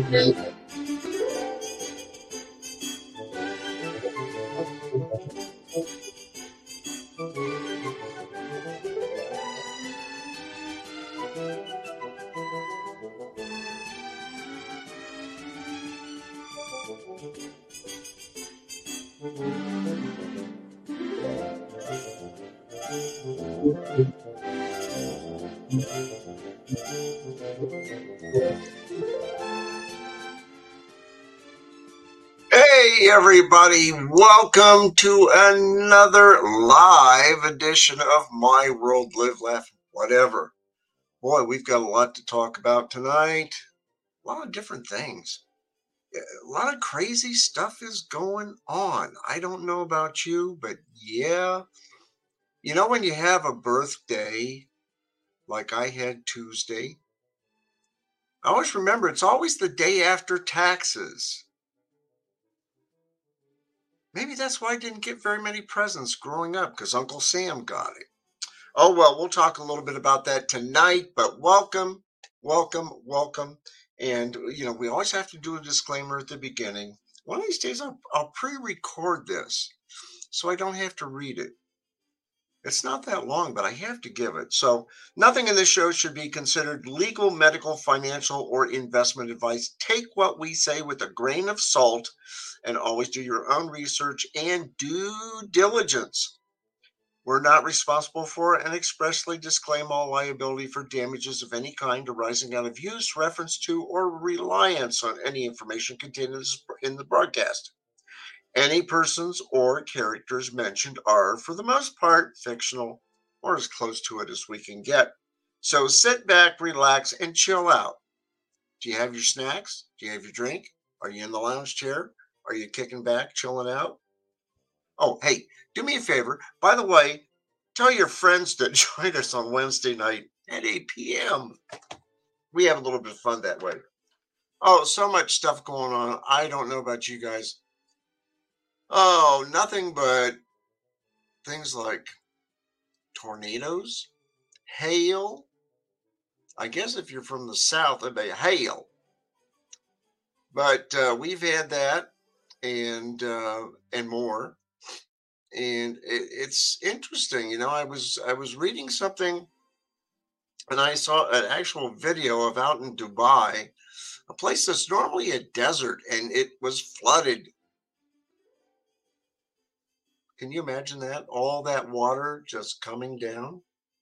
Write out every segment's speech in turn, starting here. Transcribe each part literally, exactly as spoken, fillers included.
Hey everybody, welcome to another live edition of My World Live Laugh Whatever. Boy, we've got a lot to talk about tonight. A lot of different things. A lot of crazy stuff is going on. I don't know about you, but yeah. You know, when you have a birthday, like I had Tuesday, I always remember it's always the day after taxes. Maybe that's why I didn't get very many presents growing up, because Uncle Sam got it. Oh, well, we'll talk a little bit about that tonight, but welcome, welcome, welcome. And, you know, we always have to do a disclaimer at the beginning. One of these days, I'll, I'll pre-record this so I don't have to read it. It's not that long, but I have to give it. So nothing in this show should be considered legal, medical, financial, or investment advice. Take what we say with a grain of salt and always do your own research and due diligence. We're not responsible for and expressly disclaim all liability for damages of any kind arising out of use, reference to, or reliance on any information contained in this- in the broadcast. Any persons or characters mentioned are, for the most part, fictional or as close to it as we can get. So sit back, relax, and chill out. Do you have your snacks? Do you have your drink? Are you in the lounge chair? Are you kicking back, chilling out? Oh, hey, do me a favor. By the way, tell your friends to join us on Wednesday night at eight p.m. We have a little bit of fun that way. Oh, so much stuff going on. I don't know about you guys. Oh, nothing but things like tornadoes, hail. I guess if you're from the South, it'd be hail. But uh, we've had that and uh, and more. And it, it's interesting, you know. I was I was reading something, and I saw an actual video of out in Dubai, a place that's normally a desert, and it was flooded. Can you imagine that? All that water just coming down.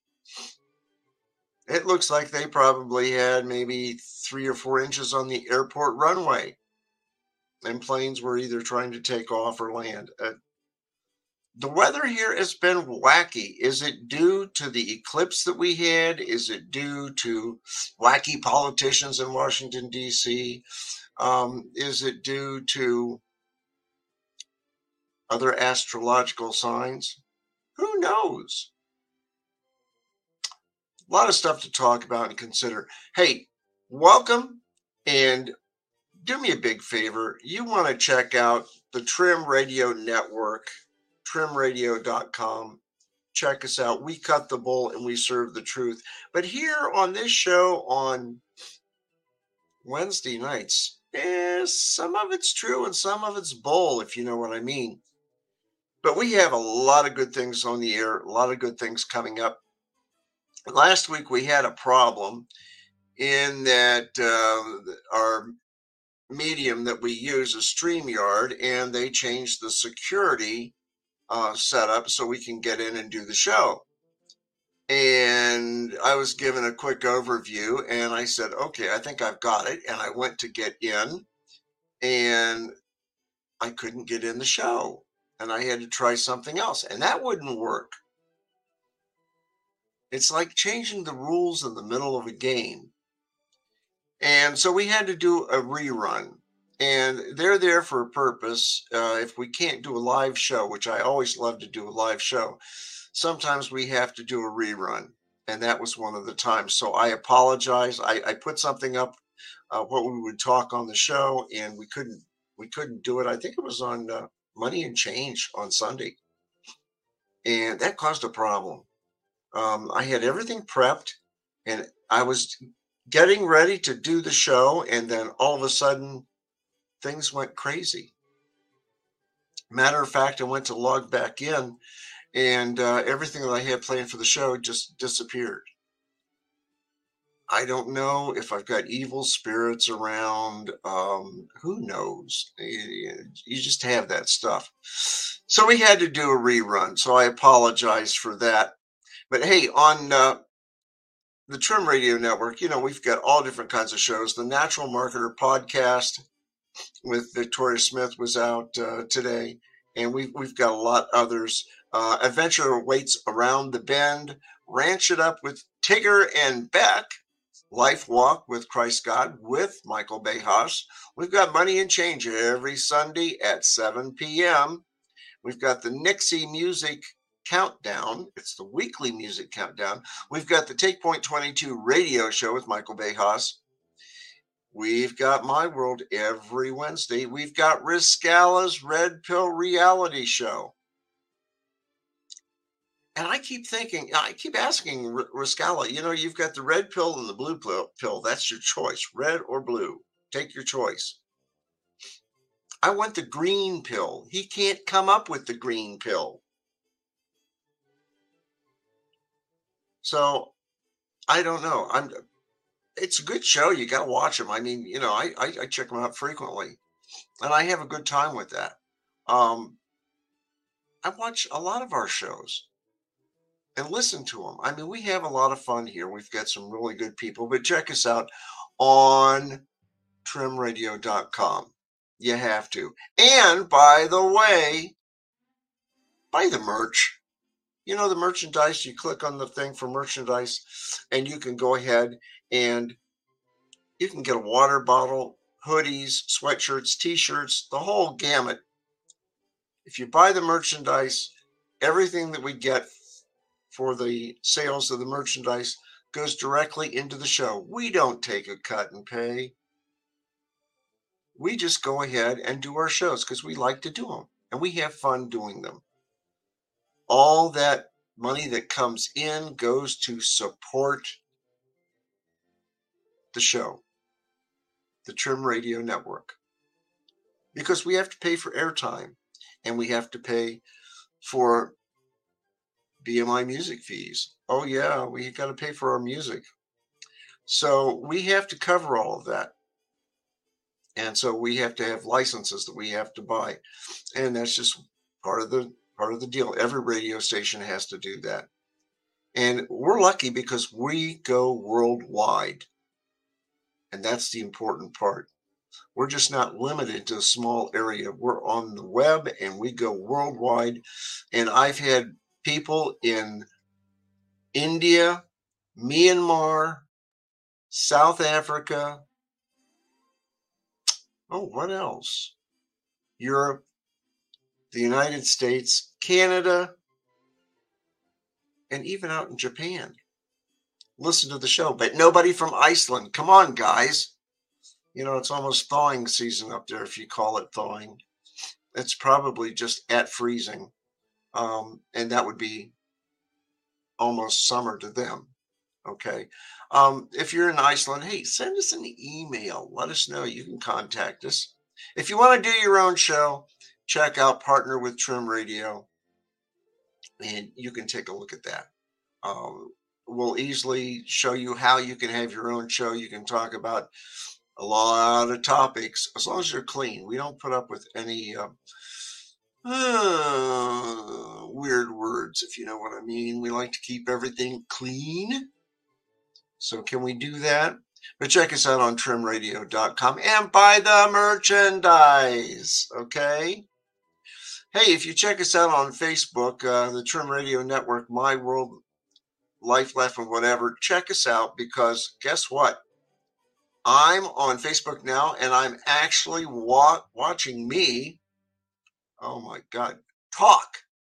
It looks like they probably had maybe three or four inches on the airport runway, and planes were either trying to take off or land. Uh, the weather here has been wacky. Is it due to the eclipse that we had? Is it due to wacky politicians in Washington, D C? Um, is it due to other astrological signs? Who knows? A lot of stuff to talk about and consider. Hey, welcome, and do me a big favor. You want to check out the Trim Radio Network, trim radio dot com. Check us out. We cut the bull and we serve the truth. But here on this show on Wednesday nights, eh, some of it's true and some of it's bull, if you know what I mean. But we have a lot of good things on the air, a lot of good things coming up. Last week we had a problem in that uh, our medium that we use is StreamYard, and they changed the security uh, setup so we can get in and do the show. And I was given a quick overview, and I said, okay, I think I've got it. And I went to get in, and I couldn't get in the show. And I had to try something else, and that wouldn't work. It's like changing the rules in the middle of a game. And so we had to do a rerun. And they're there for a purpose. Uh, if we can't do a live show, which I always love to do a live show, sometimes we have to do a rerun. And that was one of the times. So I apologize. I, I put something up, uh, what we would talk on the show, and we couldn't we couldn't do it. I think it was on uh, Money and Change on Sunday. And that caused a problem. Um, I had everything prepped, and I was getting ready to do the show, and then all of a sudden, things went crazy. Matter of fact, I went to log back in, and uh, everything that I had planned for the show just disappeared. I don't know if I've got evil spirits around. Um, who knows? You, you just have that stuff. So we had to do a rerun. So I apologize for that. But hey, on uh, the Trim Radio Network, you know, we've got all different kinds of shows. The Natural Marketer podcast with Victoria Smith was out uh, today, and we've, we've got a lot others. Uh, Adventure Waits Around the Bend, Ranch It Up with Tigger and Beck, Life Walk with Christ God with Michael Bejas. We've got Money and Change every Sunday at seven p.m. We've got the Nixie Music Countdown. It's the weekly music countdown. We've got the Take Point twenty-two radio show with Michael Bejas. We've got My World every Wednesday. We've got Riscala's Red Pill reality show. And I keep thinking, I keep asking R- Riscala, you know, you've got the red pill and the blue pill. That's your choice, red or blue. Take your choice. I want the green pill. He can't come up with the green pill. So I don't know. I'm. It's a good show. You got to watch them. I mean, you know, I, I I check them out frequently, and I have a good time with that. Um, I watch a lot of our shows and listen to them. I mean, we have a lot of fun here. We've got some really good people, but check us out on trim radio dot com. You have to. And by the way, buy the merch. You know, the merchandise, you click on the thing for merchandise, and you can go ahead and you can get a water bottle, hoodies, sweatshirts, t-shirts, the whole gamut. If you buy the merchandise, everything that we get for the sales of the merchandise goes directly into the show. We don't take a cut and pay. We just go ahead and do our shows because we like to do them and we have fun doing them. All that money that comes in goes to support the show, the Trim Radio Network, because we have to pay for airtime and we have to pay for B M I music fees. Oh yeah, we got to pay for our music. So we have to cover all of that. And so we have to have licenses that we have to buy. And that's just part of the part of the deal. Every radio station has to do that. And we're lucky because we go worldwide. And that's the important part. We're just not limited to a small area. We're on the web and we go worldwide. And I've had people in India, Myanmar, South Africa. Oh, what else? Europe, the United States, Canada, and even out in Japan. Listen to the show, but nobody from Iceland. Come on, guys. You know, it's almost thawing season up there, if you call it thawing. It's probably just at freezing. Um, and that would be almost summer to them. Okay. Um, if you're in Iceland, hey, send us an email. Let us know. You can contact us. If you want to do your own show, check out Partner with Trim Radio, and you can take a look at that. Um, we'll easily show you how you can have your own show. You can talk about a lot of topics as long as you're clean. We don't put up with any uh, uh, weird words, if you know what I mean. We like to keep everything clean. So can we do that? But check us out on trim radio dot com and buy the merchandise, okay? Hey, if you check us out on Facebook, uh, the Trim Radio Network, My World, Life, Laugh, and whatever, check us out because guess what? I'm on Facebook now and I'm actually wa- watching me, oh my God, talk.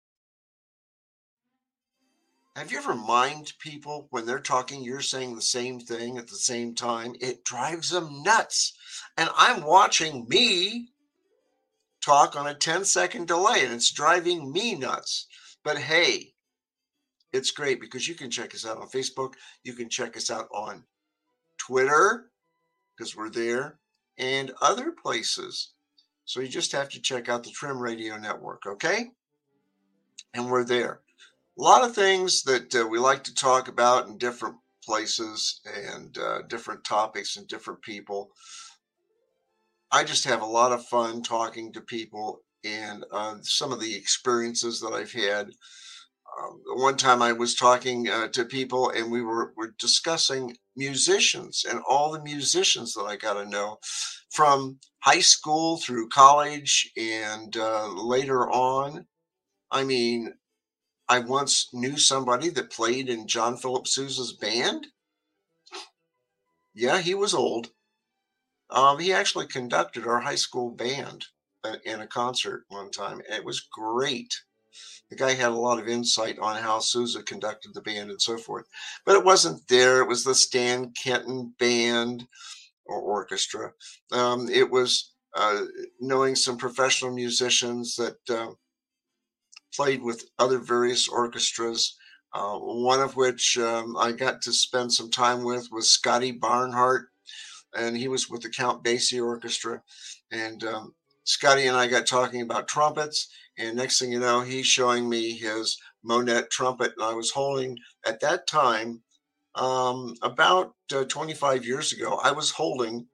Have you ever mind people when they're talking, you're saying the same thing at the same time? It drives them nuts. And I'm watching me talk on a ten second delay and it's driving me nuts. But hey, it's great because you can check us out on Facebook. You can check us out on Twitter, because we're there, and other places. So you just have to check out the Trim Radio Network, okay? And we're there. A lot of things that uh, we like to talk about in different places and uh, different topics and different people. I just have a lot of fun talking to people and uh, some of the experiences that I've had. Um, one time I was talking uh, to people and we were, were discussing musicians and all the musicians that I got to know from high school through college and uh, later on. I mean, I once knew somebody that played in John Philip Sousa's band. Yeah, he was old. Um, he actually conducted our high school band uh, in a concert one time. And it was great. The guy had a lot of insight on how Sousa conducted the band and so forth. But it wasn't there. It was the Stan Kenton band or orchestra. Um, it was uh, knowing some professional musicians that uh, played with other various orchestras. Uh, one of which um, I got to spend some time with was Scotty Barnhart, and he was with the Count Basie Orchestra. And um, Scotty and I got talking about trumpets, and next thing you know, he's showing me his Monet trumpet, and I was holding at that time, um, about uh, twenty-five years ago, I was holding,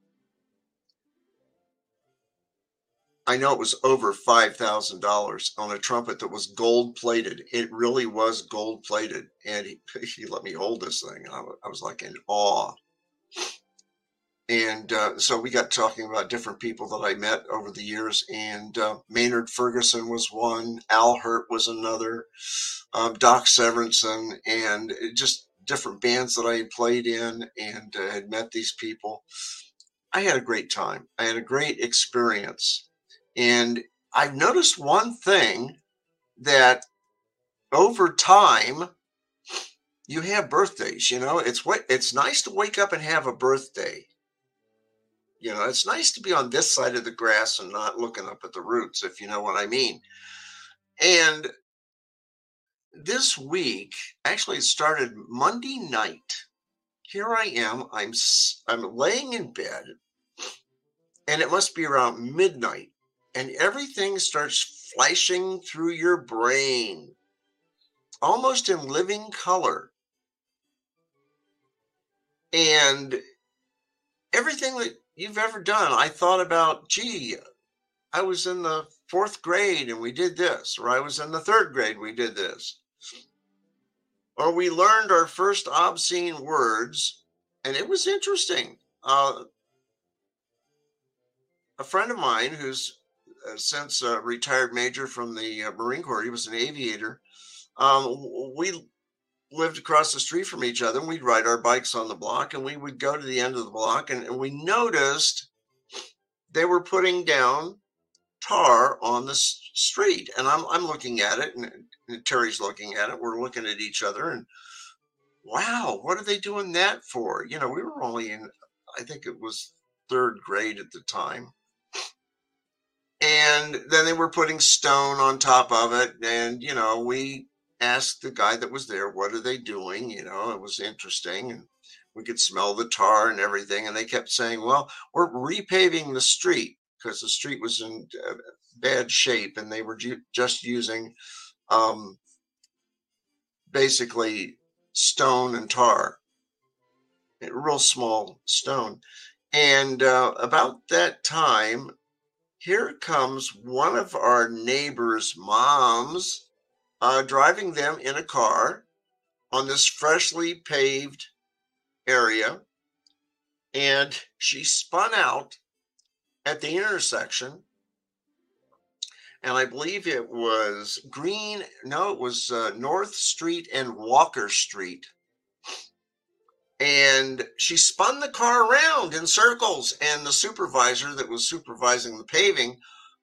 I know it was over five thousand dollars on a trumpet that was gold plated. It really was gold plated. And he, he let me hold this thing. I, I was like in awe. And uh, so we got talking about different people that I met over the years. And uh, Maynard Ferguson was one, Al Hurt was another, um, Doc Severinsen, and just different bands that I had played in and uh, had met these people. I had a great time. I had a great experience. And I've noticed one thing, that over time, you have birthdays. You know, it's what it's nice to wake up and have a birthday. You know, it's nice to be on this side of the grass and not looking up at the roots, if you know what I mean. And this week, actually, it started Monday night. Here I am. I'm s- I'm laying in bed, and it must be around midnight, and everything starts flashing through your brain, almost in living color. And everything that you've ever done, I thought about, gee, I was in the fourth grade and we did this, or I was in the third grade, we did this. Or we learned our first obscene words, and it was interesting. Uh, a friend of mine who's uh, since a retired major from the uh, Marine Corps, he was an aviator. Um, we lived across the street from each other, and we'd ride our bikes on the block, and we would go to the end of the block, and, and we noticed they were putting down tar on the s- street. And I'm, I'm looking at it, and, and Terry's looking at it. We're looking at each other, and wow, what are they doing that for? You know, we were only in, I think it was third grade at the time. And then they were putting stone on top of it. And, you know, we asked the guy that was there, what are they doing? You know, it was interesting. And we could smell the tar and everything. And they kept saying, well, we're repaving the street, because the street was in uh, bad shape. And they were ju- just using um, basically stone and tar, a real small stone. And uh, about that time, here comes one of our neighbors' moms, uh, driving them in a car on this freshly paved area. And she spun out at the intersection. And I believe it was Green, no, it was uh, North Street and Walker Street. And she spun the car around in circles. And the supervisor that was supervising the paving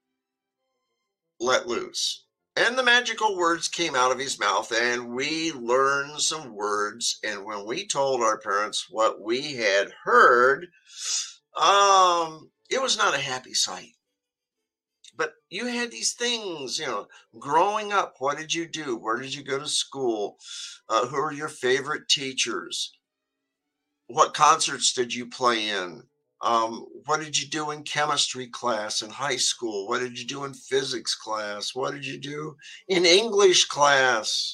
let loose. And the magical words came out of his mouth, and we learned some words. And when we told our parents what we had heard, um, it was not a happy sight. But you had these things, you know, growing up. What did you do? Where did you go to school? Uh, who are your favorite teachers? what concerts did you play in? Um, what did you do in chemistry class in high school? What did you do in physics class? What did you do in English class?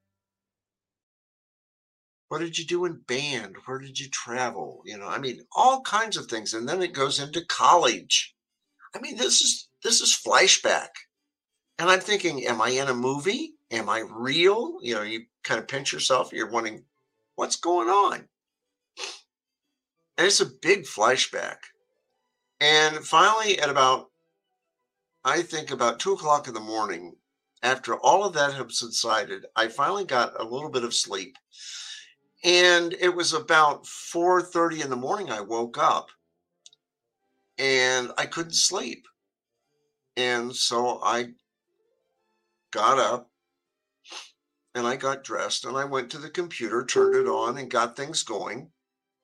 What did you do in band? Where did you travel? You know, I mean, all kinds of things. And then it goes into college. I mean, this is this is flashback. And I'm thinking, am I in a movie? Am I real? You know, you kind of pinch yourself. You're wondering, what's going on? And it's a big flashback. And finally, at about, I think about two o'clock in the morning, after all of that had subsided, I finally got a little bit of sleep. And it was about four thirty in the morning, I woke up and I couldn't sleep. And so I got up and I got dressed and I went to the computer, turned it on and got things going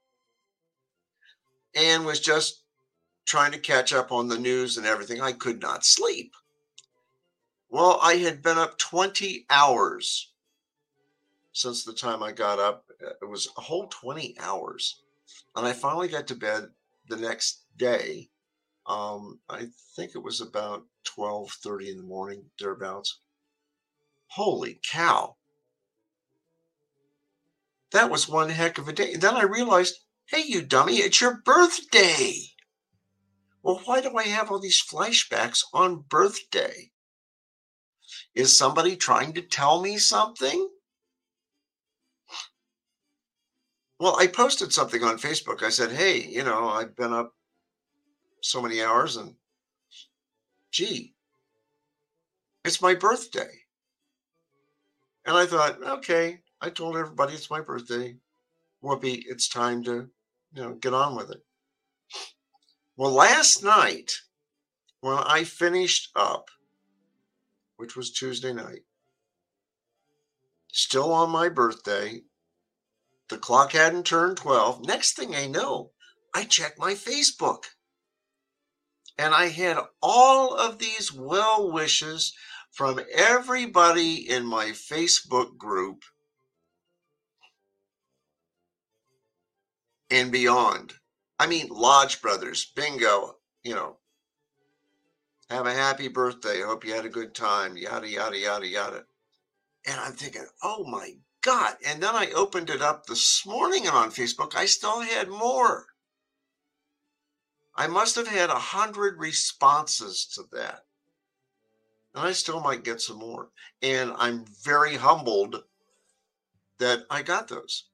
and was just trying to catch up on the news and everything. I could not sleep. Well, I had been up twenty hours since the time I got up. It was a whole twenty hours. And I finally got to bed the next day. Um, I think it was about twelve thirty in the morning, thereabouts. Holy cow. That was one heck of a day. And then I realized, hey, you dummy, it's your birthday. Well, why do I have all these flashbacks on birthday? Is somebody trying to tell me something? Well, I posted something on Facebook. I said, hey, you know, I've been up so many hours and gee, it's my birthday. And I thought, okay, I told everybody it's my birthday. Whoopee, it's time to, you know, get on with it. Well, last night, when I finished up, which was Tuesday night, still on my birthday, the clock hadn't turned twelve. Next thing I know, I checked my Facebook. And I had all of these well wishes from everybody in my Facebook group and beyond. I mean, Lodge Brothers, bingo, you know, have a happy birthday. Hope you had a good time, yada, yada, yada, yada. And I'm thinking, oh my God. And then I opened it up this morning and on Facebook, I still had more. I must have had a hundred responses to that. And I still might get some more. And I'm very humbled that I got those.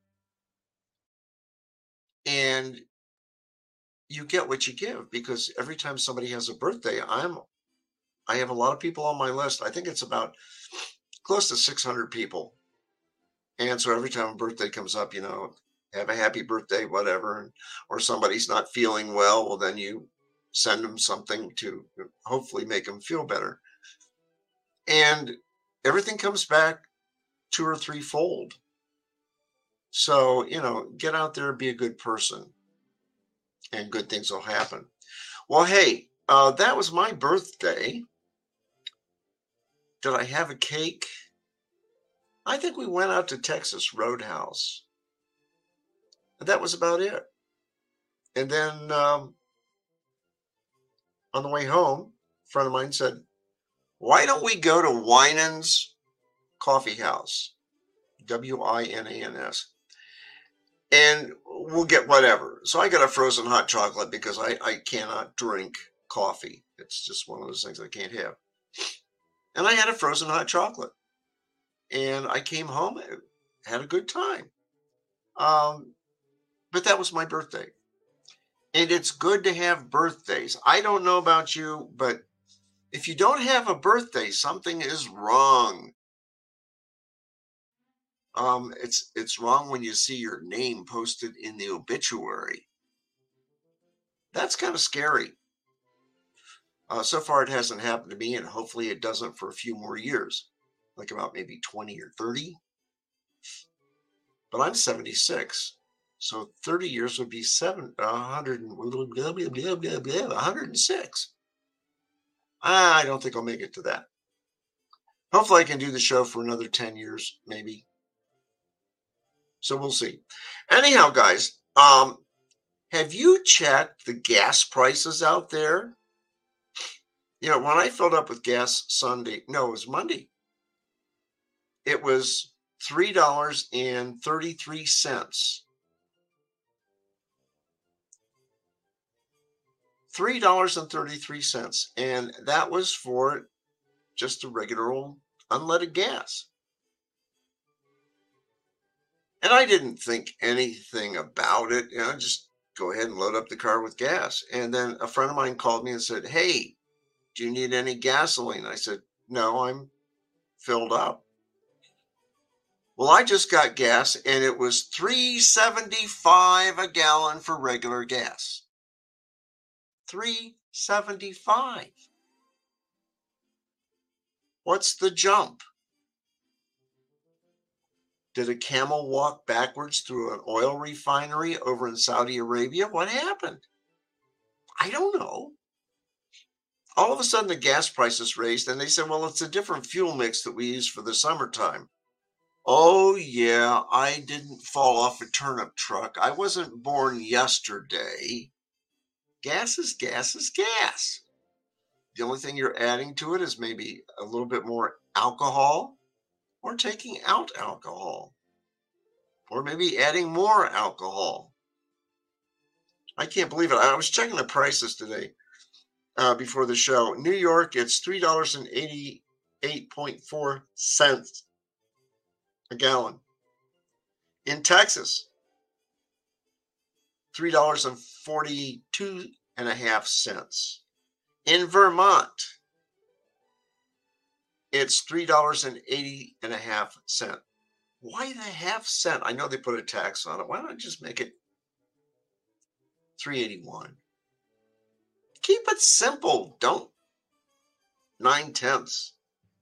And you get what you give, because every time somebody has a birthday, I'm I have a lot of people on my list. I think it's about close to six hundred people. And so every time a birthday comes up, you know, have a happy birthday, whatever, or somebody's not feeling well, well, then you send them something to hopefully make them feel better. And everything comes back two or three fold. So, you know, get out there and be a good person and good things will happen. Well, hey, uh, that was my birthday. Did I have a cake? I think we went out to Texas Roadhouse. And that was about it. And then um, on the way home, a friend of mine said, why don't we go to Winans Coffee House? W I N A N S. And we'll get whatever. So I got a frozen hot chocolate because I, I cannot drink coffee. It's just one of those things I can't have. And I had a frozen hot chocolate. And I came home and had a good time. Um, but that was my birthday. And it's good to have birthdays. I don't know about you, but if you don't have a birthday, something is wrong. Um, it's it's wrong when you see your name posted in the obituary. That's kind of scary. Uh, so far, it hasn't happened to me, and hopefully it doesn't for a few more years, like about maybe twenty or thirty. But I'm seventy-six, so thirty years would be seven, one hundred, one hundred six. I don't think I'll make it to that. Hopefully I can do the show for another ten years, maybe. So we'll see. Anyhow, guys, Um, have you checked the gas prices out there? You know, when I filled up with gas Sunday, no, it was Monday. It was three dollars and thirty-three cents. three dollars and thirty-three cents. And that was for just a regular old unleaded gas. And I didn't think anything about it. You know, just go ahead and load up the car with gas. And then a friend of mine called me and said, "Hey, do you need any gasoline?" I said, "No, I'm filled up." Well, I just got gas and it was three seventy-five a gallon for regular gas. three seventy-five. What's the jump? Did a camel walk backwards through an oil refinery over in Saudi Arabia? What happened? I don't know. All of a sudden, the gas prices raised, and they said, well, it's a different fuel mix that we use for the summertime. Oh, yeah, I didn't fall off a turnip truck. I wasn't born yesterday. Gas is gas is gas. The only thing you're adding to it is maybe a little bit more alcohol or taking out alcohol or maybe adding more alcohol. I can't believe it. I was checking the prices today uh, before the show. New York, it's three dollars and eighty-eight point four cents a gallon. In Texas, three dollars and forty-two and a half cents. In Vermont, it's three dollars and eighty and a half cent. Why the half cent? I know they put a tax on it. Why not just make it three eighty-one? Keep it simple. Don't nine tenths.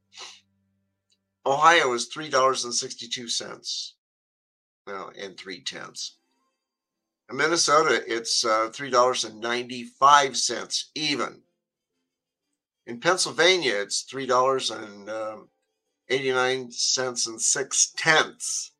Ohio is three dollars and sixty-two cents. Well, and three tenths. In Minnesota, it's uh, three dollars and ninety-five cents even. In Pennsylvania, it's three dollars and eighty-nine cents and six tenths.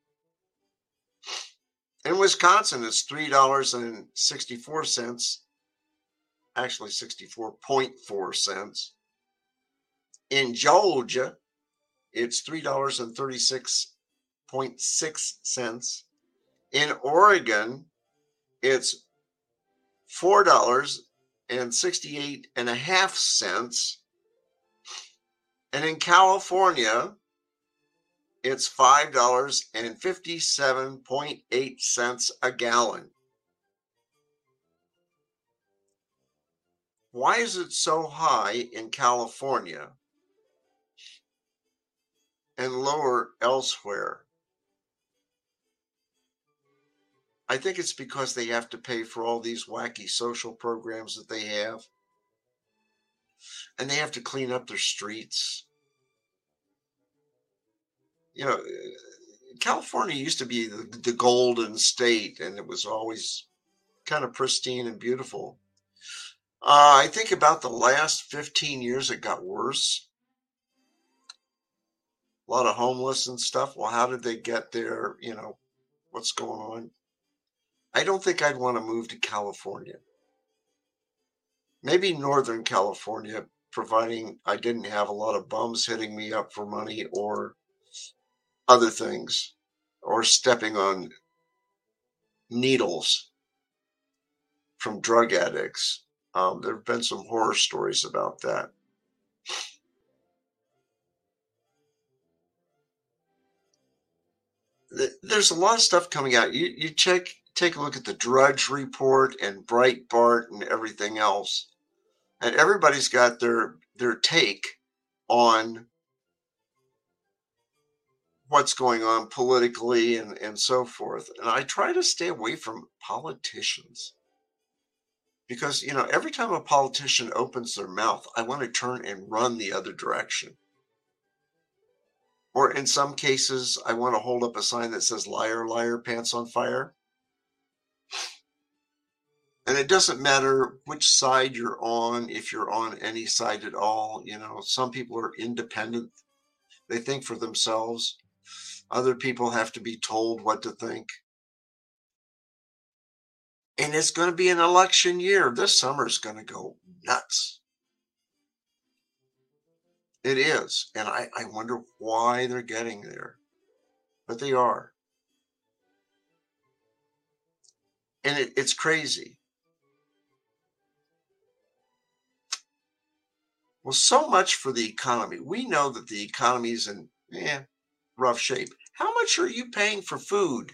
In Wisconsin, it's three dollars and sixty-four cents. Actually, sixty-four point four cents. In Georgia, it's three dollars and thirty-six point six cents. In Oregon, it's four dollars and sixty-eight and a half cents. And in California, it's five dollars and fifty-seven point eight cents a gallon. Why is it so high in California and lower elsewhere? I think it's because they have to pay for all these wacky social programs that they have. And they have to clean up their streets. You know, California used to be the, the golden state, and it was always kind of pristine and beautiful. Uh, I think about the last fifteen years, it got worse. A lot of homeless and stuff. Well, how did they get there? You know, what's going on? I don't think I'd want to move to California. Maybe Northern California, providing I didn't have a lot of bums hitting me up for money or other things, or stepping on needles from drug addicts. Um, there have been some horror stories about that. There's a lot of stuff coming out. You you check take a look at the Drudge Report and Breitbart and everything else, and everybody's got their their take on what's going on politically and, and so forth. And I try to stay away from politicians because, you know, every time a politician opens their mouth, I want to turn and run the other direction. Or in some cases, I want to hold up a sign that says liar, liar, pants on fire. And it doesn't matter which side you're on, if you're on any side at all. You know, some people are independent, they think for themselves. Other people have to be told what to think. And it's going to be an election year. This summer is going to go nuts. It is. And I, I wonder why they're getting there. But they are. And it, it's crazy. Well, so much for the economy. We know that the economy is in eh, rough shape. How much are you paying for food?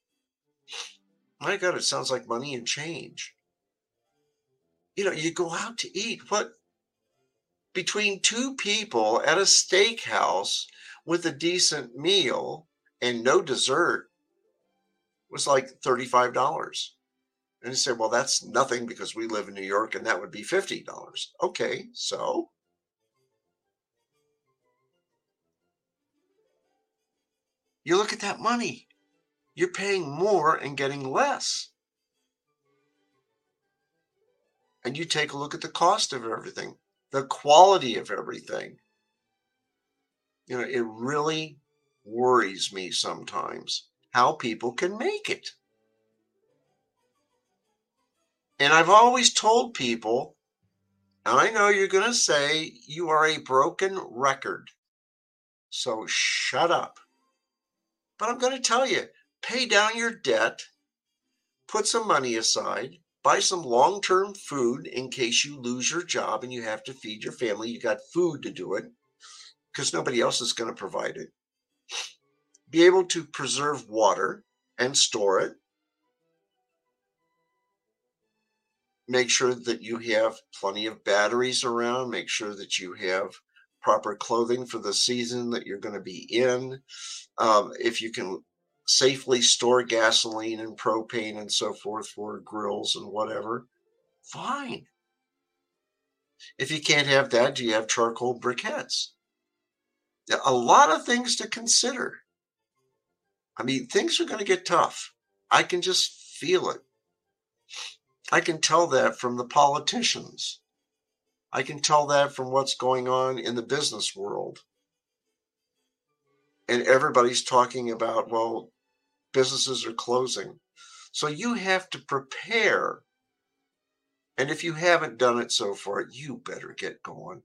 My God, it sounds like money and change. You know, you go out to eat. What between two people at a steakhouse with a decent meal and no dessert was like thirty-five dollars. And you say, well, that's nothing because we live in New York and that would be fifty dollars. Okay, so you look at that money, you're paying more and getting less. And you take a look at the cost of everything, the quality of everything. You know, it really worries me sometimes how people can make it. And I've always told people, and I know you're going to say you are a broken record, so shut up. But I'm going to tell you, pay down your debt, put some money aside, buy some long-term food in case you lose your job and you have to feed your family. You got food to do it because nobody else is going to provide it. Be able to preserve water and store it. Make sure that you have plenty of batteries around. Make sure that you have proper clothing for the season that you're going to be in. Um, if you can safely store gasoline and propane and so forth for grills and whatever, fine. If you can't have that, do you have charcoal briquettes? A lot of things to consider. I mean, things are going to get tough. I can just feel it. I can tell that from the politicians. I can tell that from what's going on in the business world. And everybody's talking about, well, businesses are closing. So you have to prepare. And if you haven't done it so far, you better get going.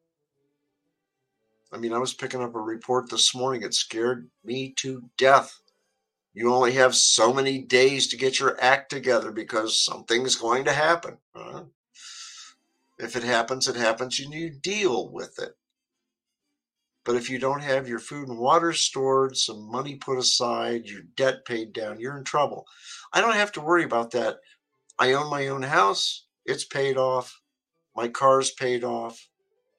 I mean, I was picking up a report this morning. It scared me to death. You only have so many days to get your act together because something's going to happen. Uh, if it happens, it happens, and you deal with it. But if you don't have your food and water stored, some money put aside, your debt paid down, you're in trouble. I don't have to worry about that. I own my own house. It's paid off. My car's paid off.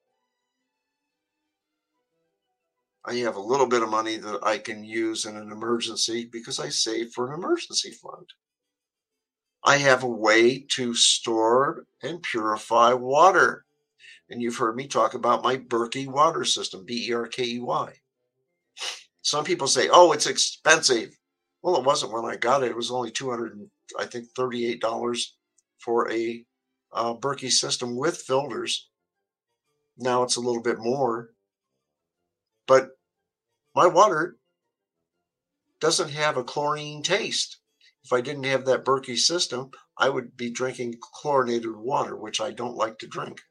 I have a little bit of money that I can use in an emergency because I save for an emergency fund. I have a way to store and purify water. And you've heard me talk about my Berkey water system, B E R K E Y. Some people say, oh, it's expensive. Well, it wasn't when I got it. It was only two hundred, I think, thirty-eight dollars for a uh, Berkey system with filters. Now it's a little bit more. But my water doesn't have a chlorine taste. If I didn't have that Berkey system, I would be drinking chlorinated water, which I don't like to drink.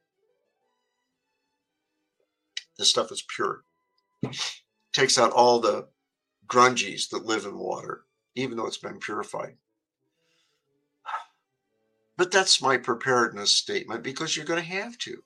This stuff is pure. Takes out all the grungies that live in water, even though it's been purified. But that's my preparedness statement because you're going to have to.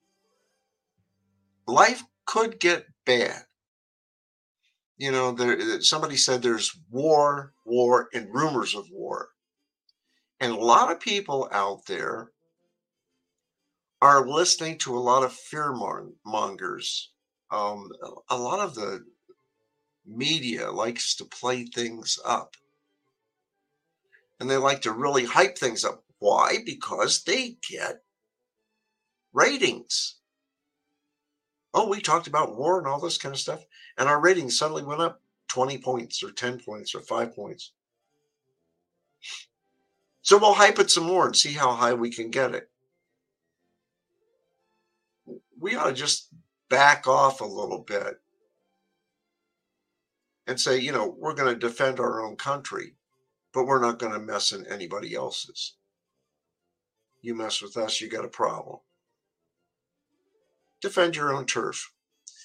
Life could get bad. You know, there, somebody said there's war, war, and rumors of war. And a lot of people out there are listening to a lot of fear mongers. Um, a lot of the media likes to play things up. And they like to really hype things up. Why? Because they get ratings. Oh, we talked about war and all this kind of stuff. And our ratings suddenly went up twenty points or ten points or five points. So we'll hype it some more and see how high we can get it. We ought to just back off a little bit and say, you know, we're going to defend our own country. but we're not going to mess in anybody else's. You mess with us, you got a problem. Defend your own turf.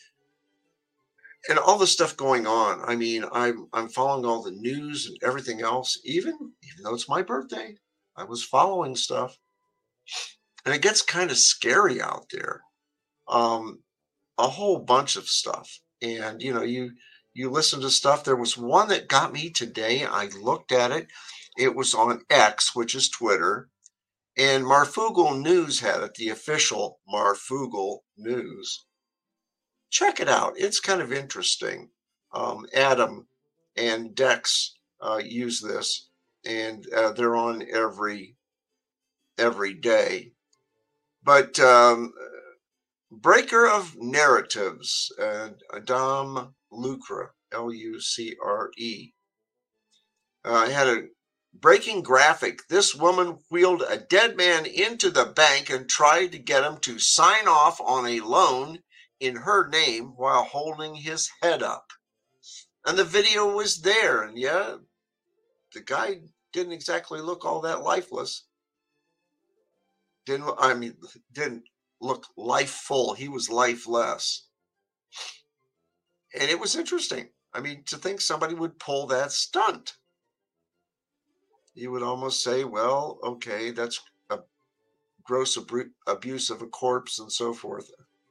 And all the stuff going on. I mean, I'm I'm following all the news and everything else. Even even though it's my birthday, I was following stuff, and it gets kind of scary out there. Um, a whole bunch of stuff, and you know, you you listen to stuff. There was one that got me today. I looked at it. It was on X, which is Twitter, and Marfoogle News had it. The official Marfoogle News. Check it out. It's kind of interesting. Um, Adam and Dex uh, use this, and uh, they're on every every day. But um, breaker of narratives, uh, Adam Lucre, L U C R E. Uh, had a breaking graphic. This woman wheeled a dead man into the bank and tried to get him to sign off on a loan in her name while holding his head up. And the video was there. And yeah, the guy didn't exactly look all that lifeless. Didn't, I mean, didn't look lifeful. He was lifeless. And it was interesting. I mean, to think somebody would pull that stunt. You would almost say, well, okay, that's a gross ab- abuse of a corpse and so forth.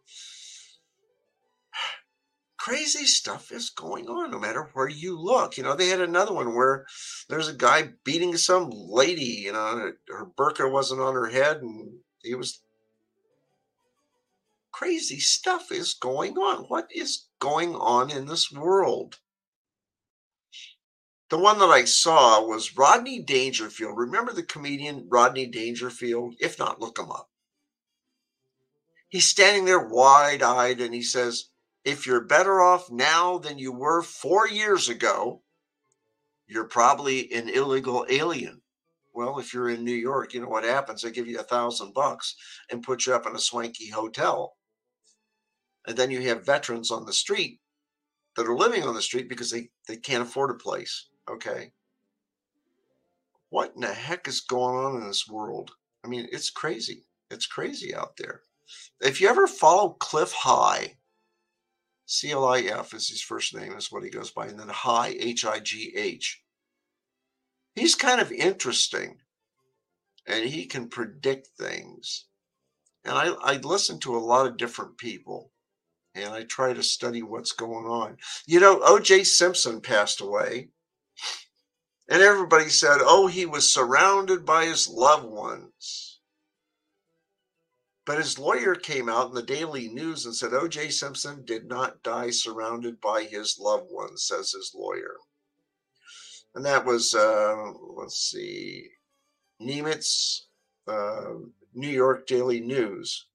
Crazy stuff is going on no matter where you look. You know, they had another one where there's a guy beating some lady, you know, her burqa wasn't on her head, and he was. Crazy stuff is going on. What is going on in this world? The one that I saw was Rodney Dangerfield. Remember the comedian Rodney Dangerfield? If not, look him up. He's standing there wide-eyed and he says, if you're better off now than you were four years ago, you're probably an illegal alien. Well, if you're in New York, you know what happens? They give you a thousand bucks and put you up in a swanky hotel. And then you have veterans on the street that are living on the street because they, they can't afford a place. Okay. What in the heck is going on in this world? I mean, it's crazy. It's crazy out there. If you ever follow Cliff High, C L I F is his first name, is what he goes by, and then High, H I G H. He's kind of interesting, and he can predict things. And I, I listen to a lot of different people, and I try to study what's going on. You know, O J Simpson passed away, and everybody said, oh, he was surrounded by his loved ones. But his lawyer came out in the Daily News and said O J Simpson did not die surrounded by his loved ones, says his lawyer. And that was, uh, let's see, Nimitz, uh, New York Daily News.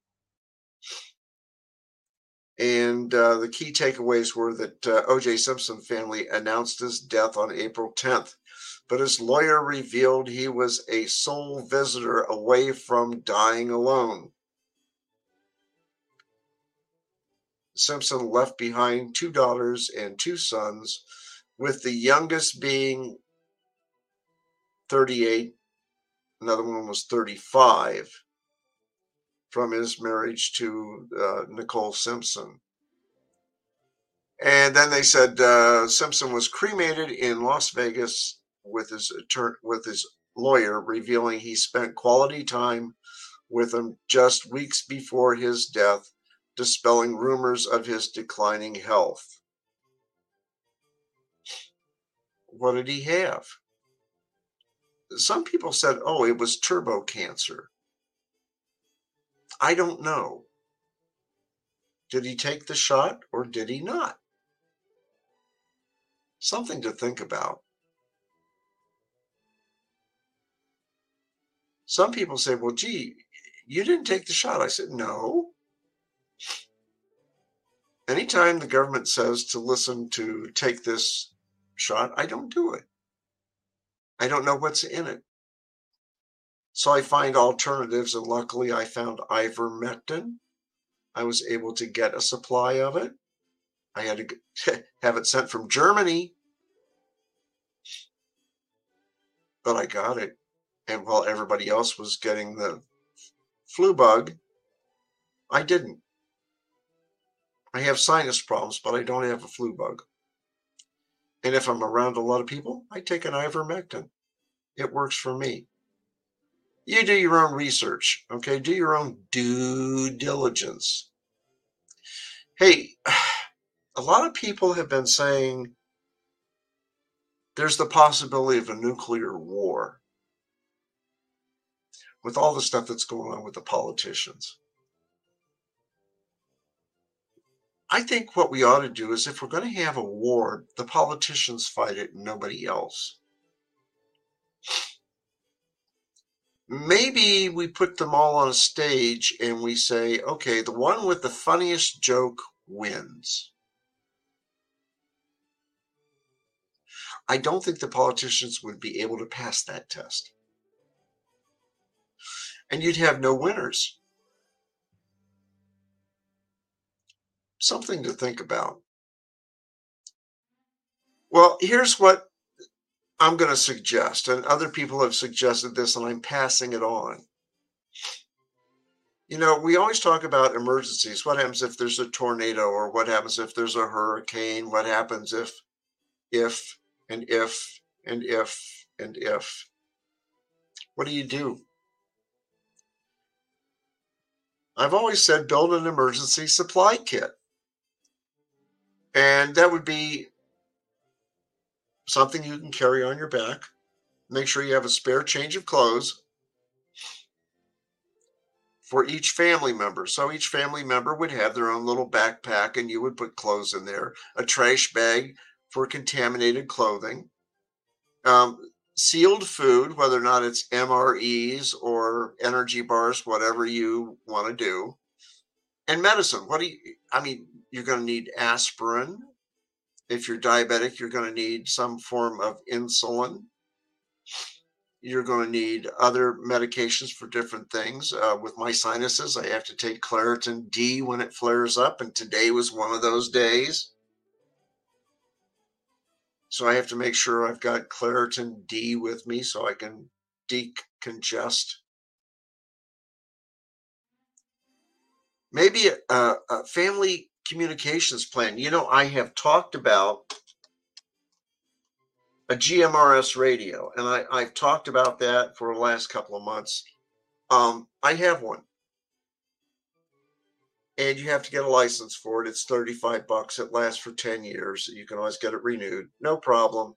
And uh, the key takeaways were that uh, O J Simpson family announced his death on April tenth, but his lawyer revealed he was a sole visitor away from dying alone. Simpson left behind two daughters and two sons, with the youngest being thirty-eight, another one was thirty-five, from his marriage to uh, Nicole Simpson. And then they said uh, Simpson was cremated in Las Vegas with his attorney, with his lawyer, revealing he spent quality time with him just weeks before his death, dispelling rumors of his declining health. What did he have? Some people said, oh, it was turbo cancer. I don't know. Did he take the shot or did he not? Something to think about. Some people say, well, gee, you didn't take the shot. I said, no. Anytime the government says to listen to take this shot, I don't do it. I don't know what's in it. So I find alternatives, and luckily I found ivermectin. I was able to get a supply of it. I had to have it sent from Germany. but I got it. And while everybody else was getting the flu bug, I didn't. I have sinus problems, but I don't have a flu bug. And if I'm around a lot of people, I take an ivermectin. It works for me. You do your own research, okay? Do your own due diligence. Hey, a lot of people have been saying there's the possibility of a nuclear war with all the stuff that's going on with the politicians. I think what we ought to do is if we're going to have a war, the politicians fight it and nobody else. Maybe we put them all on a stage and we say, okay, the one with the funniest joke wins. I don't think the politicians would be able to pass that test. And you'd have no winners. Something to think about. Well, here's what I'm going to suggest, and other people have suggested this, and I'm passing it on. You know, we always talk about emergencies. What happens if there's a tornado, or what happens if there's a hurricane? What happens if, if, and if, and if, and if? What do you do? I've always said build an emergency supply kit. And that would be something you can carry on your back. Make sure you have a spare change of clothes for each family member. So each family member would have their own little backpack and you would put clothes in there, a trash bag for contaminated clothing, um, sealed food, whether or not it's M R Es or energy bars, whatever you want to do, and medicine. What do you, I mean, you're going to need aspirin. If you're diabetic, you're going to need some form of insulin. You're going to need other medications for different things. Uh, with my sinuses, I have to take Claritin D when it flares up, and today was one of those days. So I have to make sure I've got Claritin D with me so I can decongest. Maybe a, a family communications plan. You know, I have talked about a G M R S radio, and I, I've talked about that for the last couple of months. Um, I have one, and you have to get a license for it. It's thirty-five bucks. It lasts for ten years. You can always get it renewed. No problem.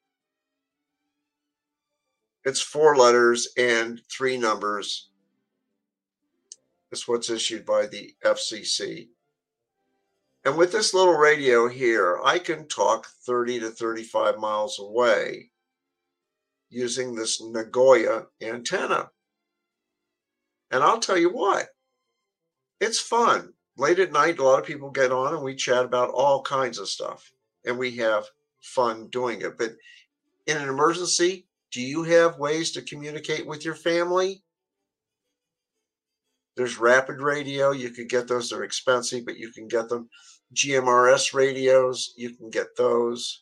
It's four letters and three numbers. It's what's issued by the F C C. And with this little radio here, I can talk thirty to thirty-five miles away using this Nagoya antenna. And I'll tell you what, it's fun. Late at night, a lot of people get on and we chat about all kinds of stuff. And we have fun doing it. But in an emergency, do you have ways to communicate with your family? There's rapid radio. You could get those. They're expensive, but you can get them. G M R S radios, you can get those.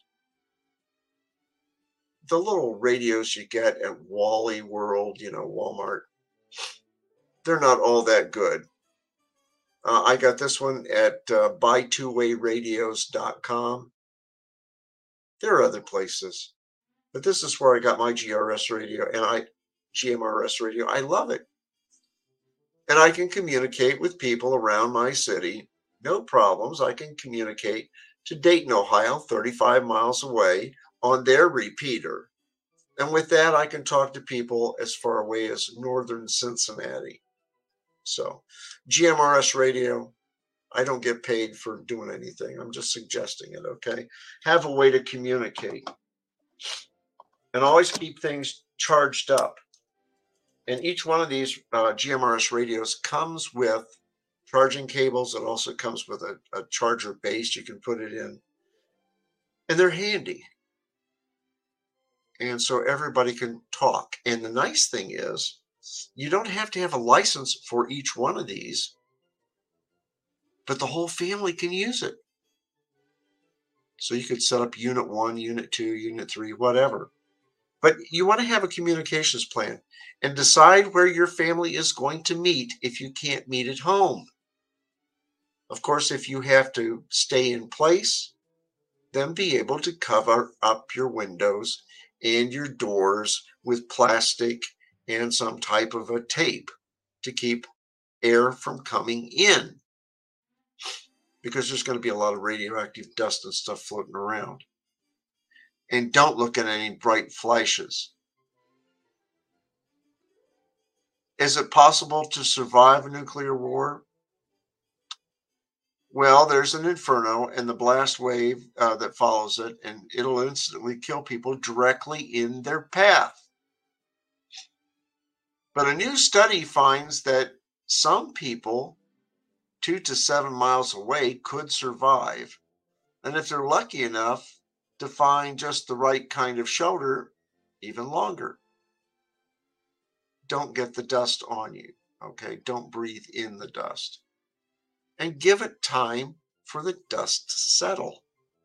The little radios you get at Wally World, you know, Walmart, they're not all that good. Uh, I got this one at uh, buy two way radios dot com. There are other places, but this is where I got my G R S radio and I G M R S radio. I love it. And I can communicate with people around my city. No problems. I can communicate to Dayton, Ohio, thirty-five miles away on their repeater. And with that, I can talk to people as far away as northern Cincinnati. So G M R S radio, I don't get paid for doing anything. I'm just suggesting it, okay? Have a way to communicate. And always keep things charged up. And each one of these uh, G M R S radios comes with charging cables. It also comes with a, a charger base. You can put it in. And they're handy. And so everybody can talk. And the nice thing is, you don't have to have a license for each one of these, but the whole family can use it. So you could set up unit one, unit two, unit three, whatever. But you want to have a communications plan and decide where your family is going to meet if you can't meet at home. Of course, if you have to stay in place, then be able to cover up your windows and your doors with plastic and some type of a tape to keep air from coming in, because there's going to be a lot of radioactive dust and stuff floating around. And don't look at any bright flashes. Is it possible to survive a nuclear war? Well, there's an inferno and the blast wave uh, that follows it, and it'll instantly kill people directly in their path. But a new study finds that some people two to seven miles away could survive. And if they're lucky enough to find just the right kind of shelter, even longer. Don't get the dust on you, okay? Don't breathe in the dust. And give it time for the dust to settle.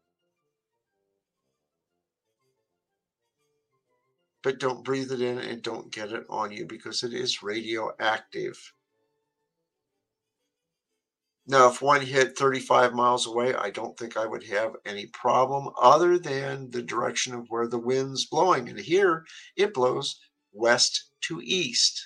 But don't breathe it in and don't get it on you because it is radioactive. Now, if one hit thirty-five miles away, I don't think I would have any problem other than the direction of where the wind's blowing. And here it blows west to east.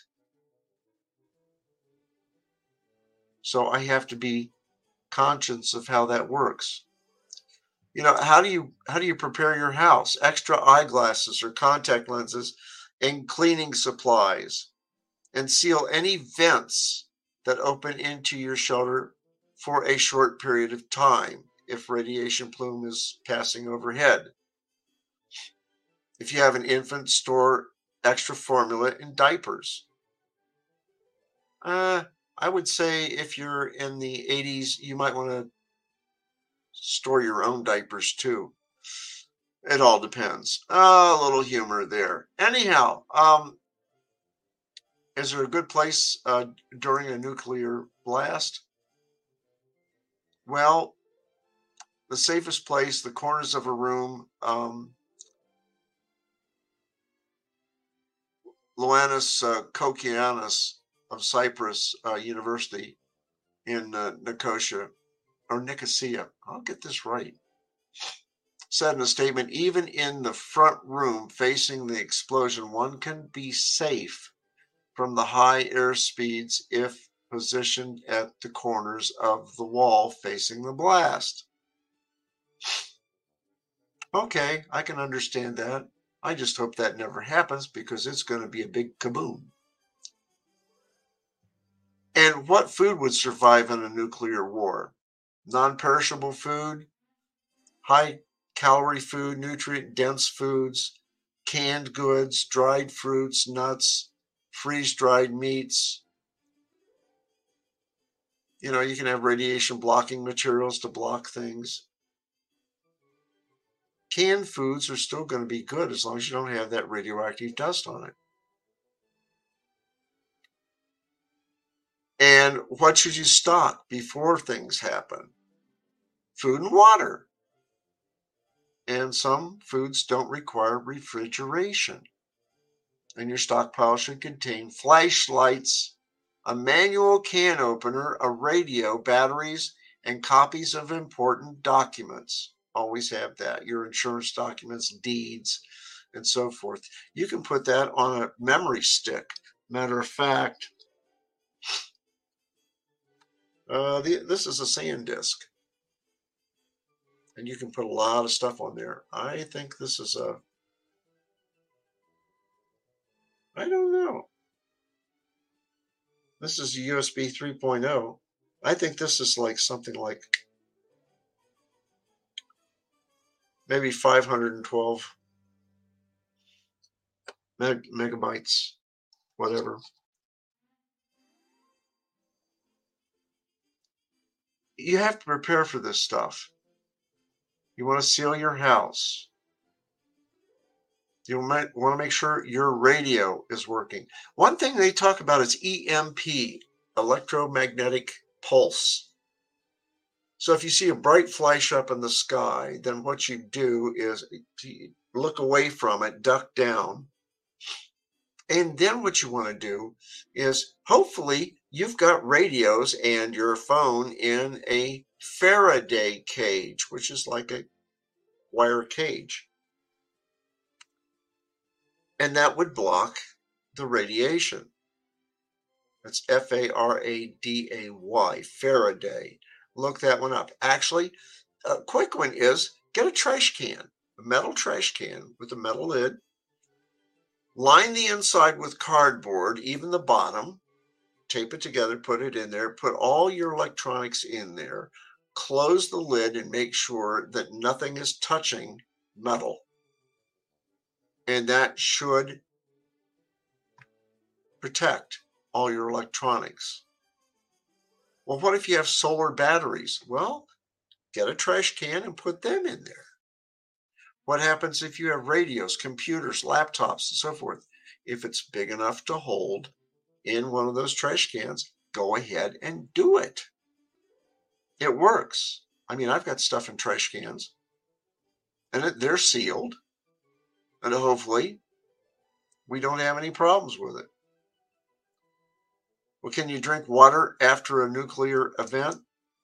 So I have to be conscious of how that works. You know, how do you how do you prepare your house? Extra eyeglasses or contact lenses and cleaning supplies, and seal any vents that open into your shelter for a short period of time if radiation plume is passing overhead. If you have an infant, store extra formula in diapers. Uh, I would say if you're in the eighties, you might want to store your own diapers too. It all depends. Uh, a little humor there. Anyhow, um, is there a good place uh, during a nuclear blast? Well, the safest place, the corners of a room. Um, Ioannis uh, Kokianis of Cyprus uh, University in uh, Nicosia, or Nicosia, I'll get this right, said in a statement, even in the front room facing the explosion, one can be safe from the high air speeds if positioned at the corners of the wall facing the blast. Okay, I can understand that. I just hope that never happens because it's going to be a big kaboom. And what food would survive in a nuclear war? Non-perishable food, high-calorie food, nutrient-dense foods, canned goods, dried fruits, nuts, freeze-dried meats. You know, you can have radiation-blocking materials to block things. Canned foods are still going to be good as long as you don't have that radioactive dust on it. And what should you stock before things happen? Food and water. And some foods don't require refrigeration. And your stockpile should contain flashlights, a manual can opener, a radio, batteries, and copies of important documents. Always have that. Your insurance documents, deeds, and so forth. You can put that on a memory stick. Matter of fact, uh, the, this is a SanDisk. And you can put a lot of stuff on there. I think this is a, I don't know. This is a U S B three point oh. I think this is like something like maybe five hundred twelve meg megabytes, whatever. You have to prepare for this stuff. You want to seal your house. You might want to make sure your radio is working. One thing they talk about is E M P, electromagnetic pulse. So if you see a bright flash up in the sky, then what you do is, look away from it, duck down. And then what you want to do is hopefully you've got radios and your phone in a Faraday cage, which is like a wire cage. And that would block the radiation. That's F A R A D A Y, Faraday. Look that one up. Actually, a quick one is get a trash can, a metal trash can with a metal lid. Line the inside with cardboard, even the bottom. Tape it together, put it in there. Put all your electronics in there. Close the lid and make sure that nothing is touching metal. And that should protect all your electronics. Well, what if you have solar batteries? Well, get a trash can and put them in there. What happens if you have radios, computers, laptops, and so forth? If it's big enough to hold in one of those trash cans, go ahead and do it. It works. I mean, I've got stuff in trash cans, and it, they're sealed, and hopefully we don't have any problems with it. Well, can you drink water after a nuclear event?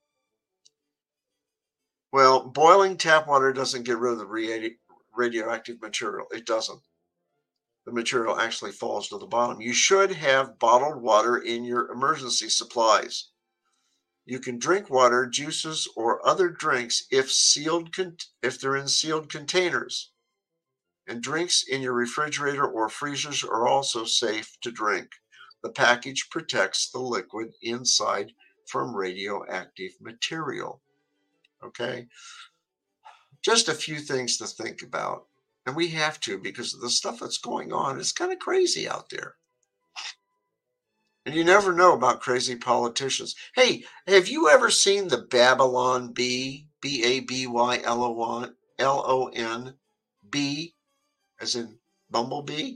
Well, boiling tap water doesn't get rid of the radi- radioactive material. It doesn't. The material actually falls to the bottom. You should have bottled water in your emergency supplies. You can drink water, juices, or other drinks if sealed, con- if they're in sealed containers. And drinks in your refrigerator or freezers are also safe to drink. The package protects the liquid inside from radioactive material. Okay? Just a few things to think about. And we have to, because of the stuff that's going on. It's kind of crazy out there. And you never know about crazy politicians. Hey, have you ever seen the Babylon Bee? B A B Y L O N, B, as in bumblebee?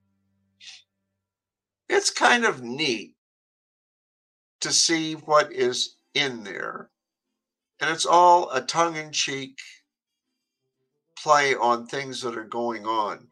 It's kind of neat to see what is in there. And it's all a tongue-in-cheek play on things that are going on.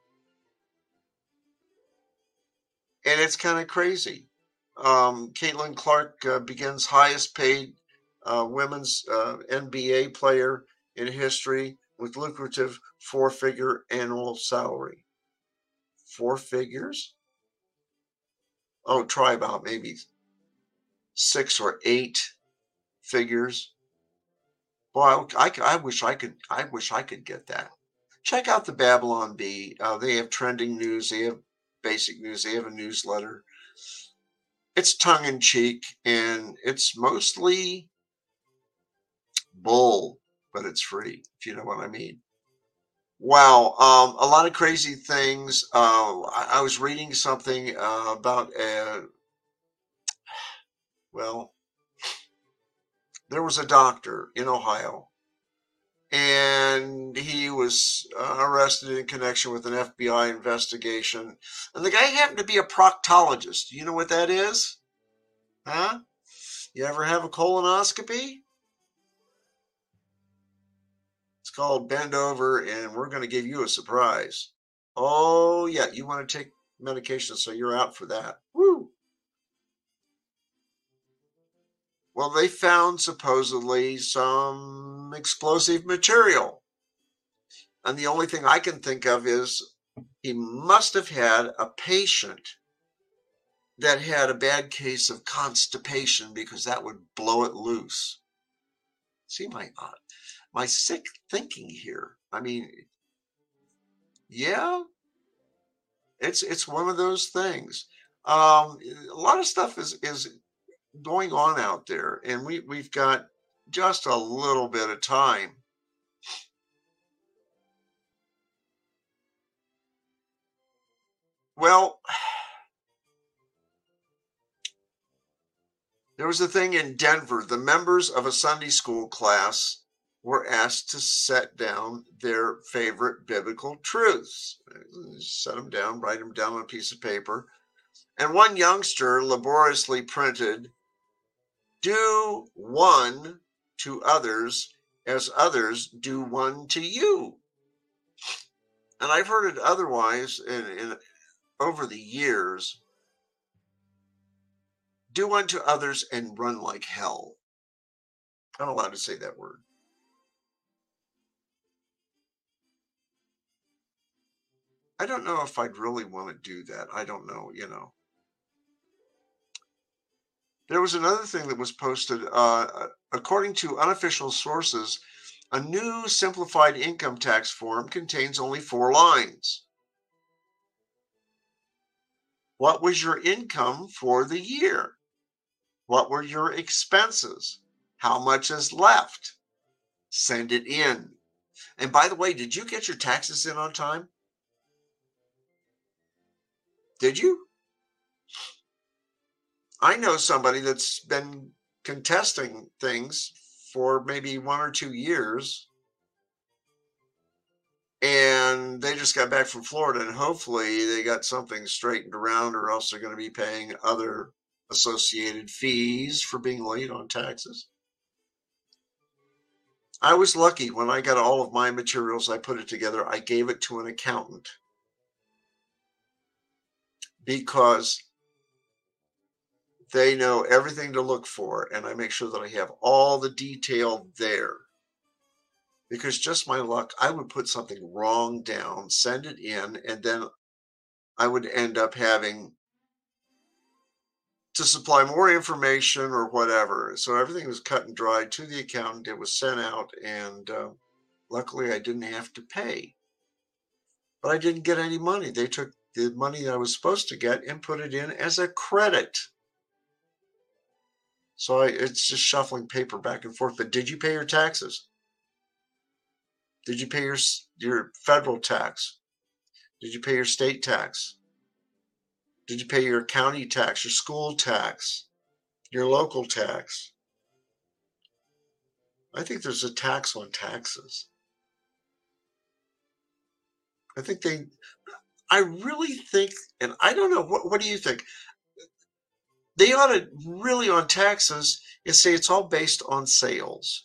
And it's kind of crazy. Um, Caitlin Clark uh, begins highest paid uh, women's uh, N B A player in history with lucrative four-figure annual salary. Four figures? Oh, try about maybe six or eight figures. Boy, I, I, I wish I could. I wish I could get that. Check out the Babylon Bee. Uh, they have trending news. They have basic news. They have a newsletter. It's tongue in cheek, and it's mostly bull, but it's free. If you know what I mean. Wow, um, a lot of crazy things. Uh, I, I was reading something uh, about a, well, there was a doctor in Ohio, and he was uh, arrested in connection with an F B I investigation. And the guy happened to be a proctologist. Do you know what that is? Huh? You ever have a colonoscopy? It's called Bend Over, and we're going to give you a surprise. Oh, yeah, you want to take medication, so you're out for that. Woo! Well, they found supposedly some explosive material. And the only thing I can think of is he must have had a patient that had a bad case of constipation, because that would blow it loose. See my uh, my sick thinking here. I mean, yeah, it's it's one of those things. Um, a lot of stuff is is going on out there, and we we've got just a little bit of time. Well, there was a thing in Denver. The members of a Sunday school class were asked to set down their favorite biblical truths. Set them down, write them down on a piece of paper. And one youngster laboriously printed, "Do one to others as others do one to you." And I've heard it otherwise in, in over the years. Do unto others and run like hell. I'm not allowed to say that word. I don't know if I'd really want to do that. I don't know, you know. There was another thing that was posted. Uh, according to unofficial sources, a new simplified income tax form contains only four lines. What was your income for the year? What were your expenses? How much is left? Send it in. And by the way, did you get your taxes in on time? Did you? I know somebody that's been contesting things for maybe one or two years, and they just got back from Florida, and hopefully they got something straightened around, or else they're going to be paying other associated fees for being late on taxes. I was lucky when I got all of my materials, I put it together, I gave it to an accountant because they know everything to look for, and I make sure that I have all the detail there. Because just my luck, I would put something wrong down, send it in, and then I would end up having to supply more information or whatever. So everything was cut and dried to the accountant. It was sent out, and uh, luckily I didn't have to pay. But I didn't get any money. They took the money that I was supposed to get and put it in as a credit. So I, it's just shuffling paper back and forth. But did you pay your taxes? Did you pay your, your federal tax? Did you pay your state tax? Did you pay your county tax, your school tax, your local tax? I think there's a tax on taxes. I think they, I really think, and I don't know, what, what do you think? They ought to really on taxes and say it's all based on sales.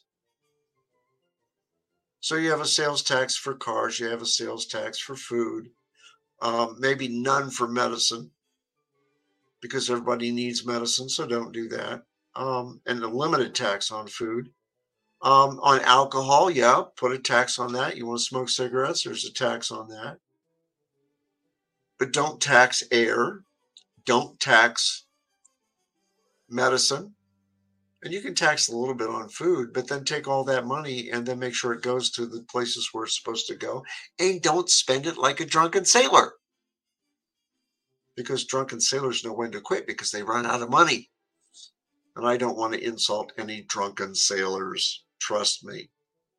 So you have a sales tax for cars, you have a sales tax for food, um, maybe none for medicine, because everybody needs medicine, so don't do that. Um, and a limited tax on food. Um, on alcohol, yeah, put a tax on that. You want to smoke cigarettes, there's a tax on that. But don't tax air, don't tax medicine. And you can tax a little bit on food, but then take all that money and then make sure it goes to the places where it's supposed to go. And don't spend it like a drunken sailor. Because drunken sailors know when to quit because they run out of money. And I don't want to insult any drunken sailors. Trust me.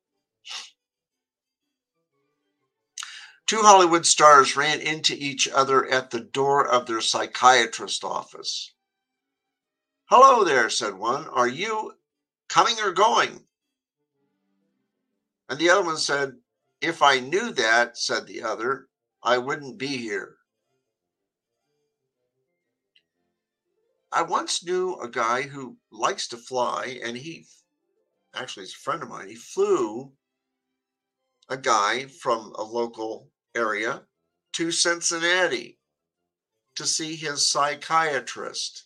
Two Hollywood stars ran into each other at the door of their psychiatrist office. "Hello there," said one. "Are you coming or going?" And the other one said, "If I knew that," said the other, "I wouldn't be here." I once knew a guy who likes to fly, and he actually is a friend of mine. He flew a guy from a local area to Cincinnati to see his psychiatrist.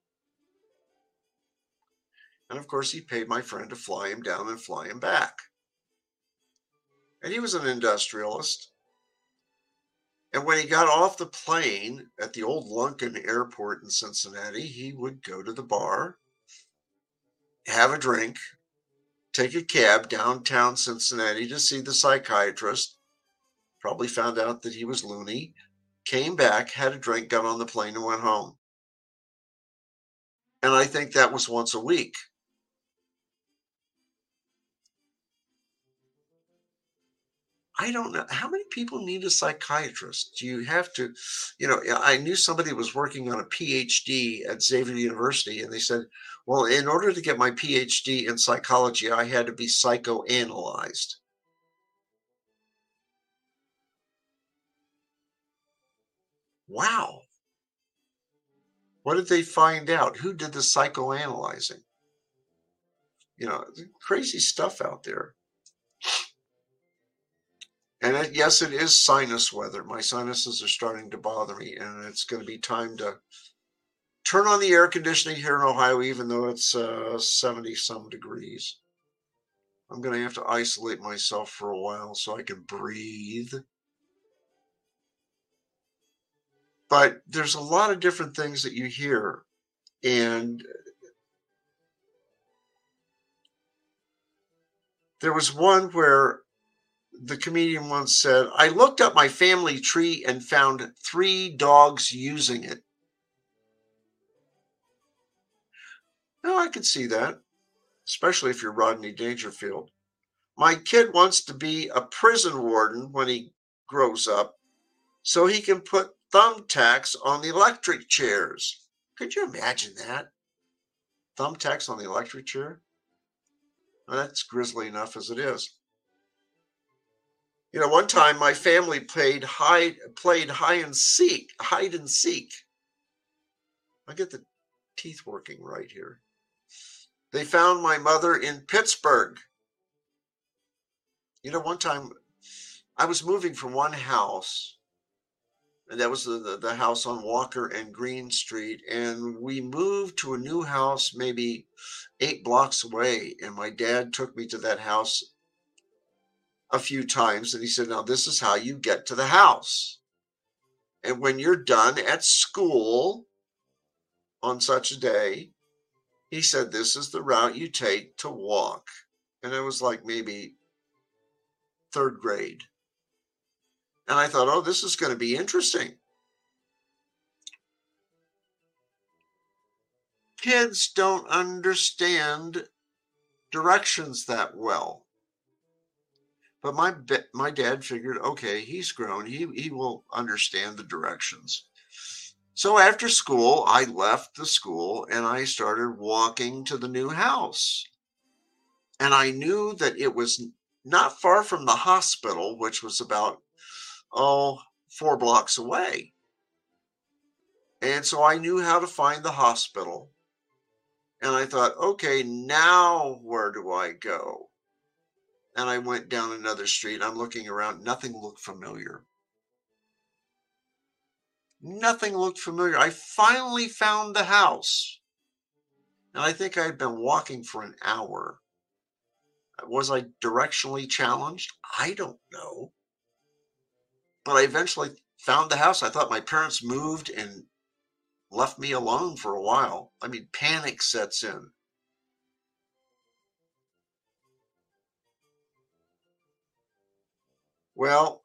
And of course, he paid my friend to fly him down and fly him back. And he was an industrialist. And when he got off the plane at the old Lunken Airport in Cincinnati, he would go to the bar, have a drink, take a cab downtown Cincinnati to see the psychiatrist, probably found out that he was loony, came back, had a drink, got on the plane, and went home. And I think that was once a week. I don't know. How many people need a psychiatrist? Do you have to, you know, I knew somebody was working on a P H D at Xavier University, and they said, well, in order to get my P H D in psychology, I had to be psychoanalyzed. Wow. What did they find out? Who did the psychoanalyzing? You know, crazy stuff out there. And it, yes, it is sinus weather. My sinuses are starting to bother me, and it's going to be time to turn on the air conditioning here in Ohio, even though it's uh, seventy some degrees. I'm going to have to isolate myself for a while so I can breathe. But there's a lot of different things that you hear. And there was one where the comedian once said, I looked up my family tree and found three dogs using it. Now, I could see that, especially if you're Rodney Dangerfield. My kid wants to be a prison warden when he grows up so he can put thumbtacks on the electric chairs. Could you imagine that? Thumbtacks on the electric chair? Well, that's grisly enough as it is. You know, one time my family played hide, played hide and seek, hide and seek. I get the teeth working right here. They found my mother in Pittsburgh. You know, one time I was moving from one house, and that was the, the, the house on Walker and Green Street, and we moved to a new house maybe eight blocks away, and my dad took me to that house a few times, and he said, now this is how you get to the house. And when you're done at school on such a day, he said, this is the route you take to walk. And it was like maybe third grade. And I thought, oh, this is going to be interesting. Kids don't understand directions that well. But my my dad figured, okay, he's grown. He, he will understand the directions. So after school, I left the school and I started walking to the new house. And I knew that it was not far from the hospital, which was about, oh, four blocks away. And so I knew how to find the hospital. And I thought, okay, now where do I go? And I went down another street. I'm looking around. Nothing looked familiar. Nothing looked familiar. I finally found the house. And I think I had been walking for an hour. Was I directionally challenged? I don't know. But I eventually found the house. I thought my parents moved and left me alone for a while. I mean, panic sets in. Well,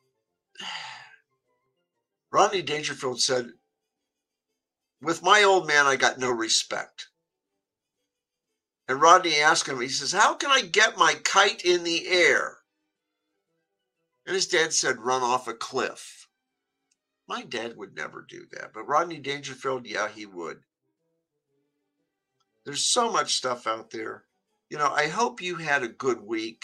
Rodney Dangerfield said, with my old man, I got no respect. And Rodney asked him, he says, how can I get my kite in the air? And his dad said, run off a cliff. My dad would never do that. But Rodney Dangerfield, yeah, he would. There's so much stuff out there. You know, I hope you had a good week.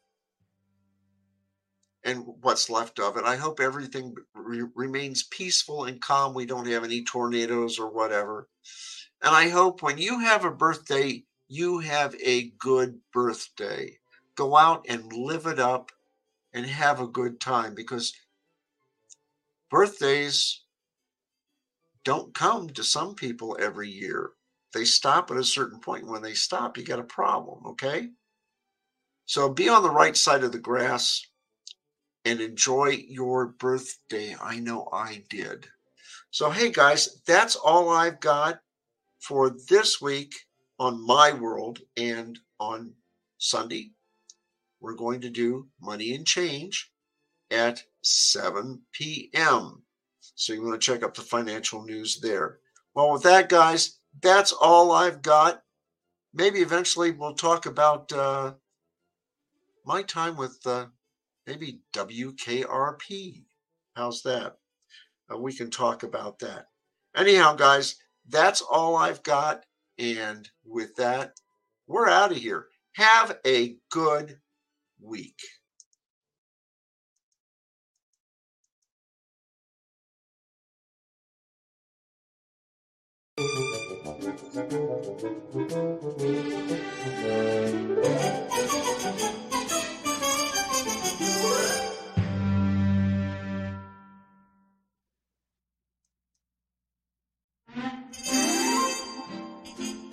And what's left of it. I hope everything re- remains peaceful and calm. We don't have any tornadoes or whatever. And I hope when you have a birthday, you have a good birthday. Go out and live it up and have a good time, because birthdays don't come to some people every year. They stop at a certain point. When they stop, you got a problem, okay? So be on the right side of the grass and enjoy your birthday. I know I did. So, hey guys, that's all I've got for this week on My World. And on Sunday, we're going to do Money and Change at seven p.m. So you want to check up the financial news there. Well, with that, guys, that's all I've got. Maybe eventually we'll talk about uh, my time with uh, maybe W K R P. How's that? Uh, we can talk about that. Anyhow, guys, that's all I've got. And with that, we're out of here. Have a good week.